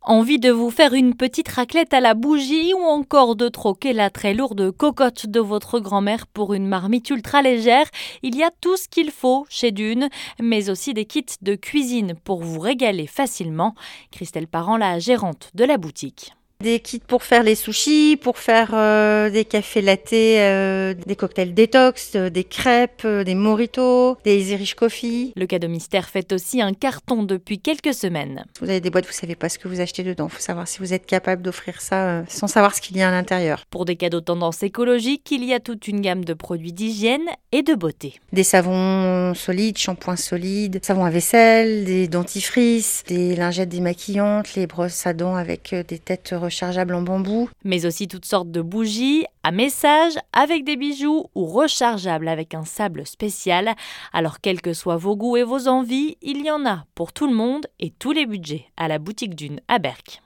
Envie de vous faire une petite raclette à la bougie ou encore de troquer la très lourde cocotte de votre grand-mère pour une marmite ultra légère? Il y a tout ce qu'il faut chez Dune, mais aussi des kits de cuisine pour vous régaler facilement. Christelle Parent, la gérante de la boutique. Des kits pour faire les sushis, pour faire des cafés lattés, des cocktails détox, des crêpes, des mojitos, des Irish coffee. Le cadeau mystère fait aussi un carton depuis quelques semaines. Vous avez des boîtes, vous savez pas ce que vous achetez dedans. Il faut savoir si vous êtes capable d'offrir ça sans savoir ce qu'il y a à l'intérieur. Pour des cadeaux tendance écologique, il y a toute une gamme de produits d'hygiène et de beauté. Des savons solides, shampoings solides, savons à vaisselle, des dentifrices, des lingettes démaquillantes, les brosses à dents avec des têtes rechargeables en bambou. Mais aussi toutes sortes de bougies, à message, avec des bijoux ou rechargeables avec un sable spécial. Alors quels que soient vos goûts et vos envies, il y en a pour tout le monde et tous les budgets à la boutique Dune à Berck.